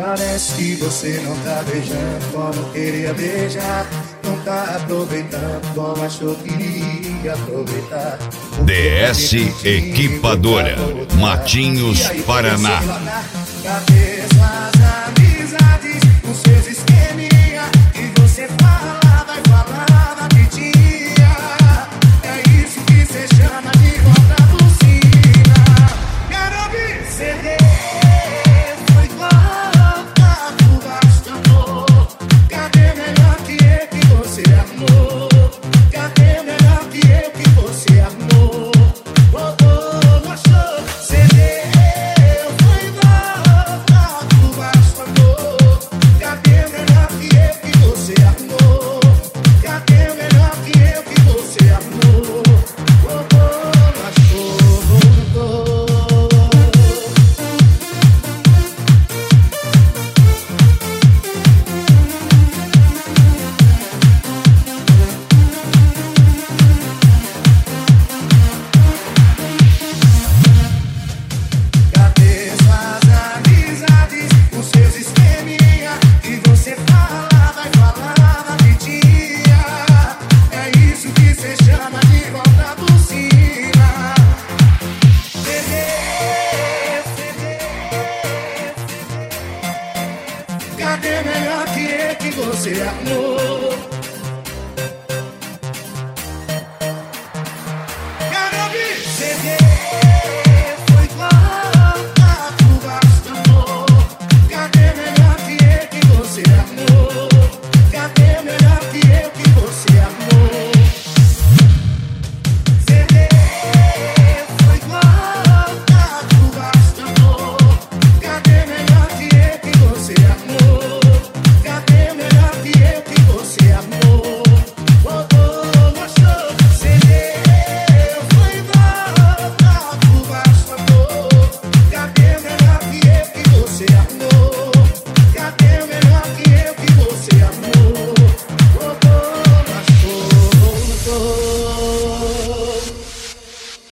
Parece que você não tá beijando como queria beijar. Não tá aproveitando como achou que iria aproveitar. DS Equipadora, Matinhos, Paraná. Cadê suas amizades, os seus esqueminha? E você fala, vai falar, vai pedir. É isso que cê chama de cobra bucina. Quero ouvir CD. Foi igual tu gastou. Cadê melhor que eu que você amou? Cadê melhor que eu que você amou? Rodou no show, CD. Foi igual tu gastou. Cadê melhor que eu que você amou? Cadê melhor que eu que você amou? Rodou no show, rodou. Cadê suas amizades, os seus esqueminha? E você fala, vai falar, vai pedir. É isso que cê chama de cobra bucina. CD, CD. Cadê melhor que eu que você amou?